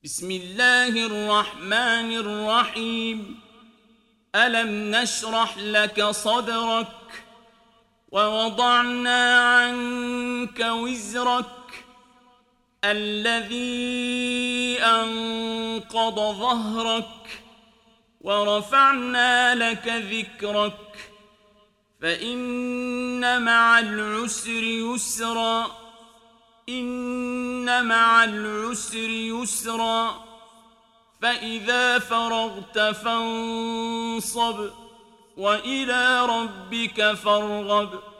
بسم الله الرحمن الرحيم. ألم نشرح لك صدرك ووضعنا عنك وزرك الذي أنقض ظهرك ورفعنا لك ذكرك فإن مع العسر يسرا إن مع العسر يسرا فإذا فرغت فانصب وإلى ربك فارغب.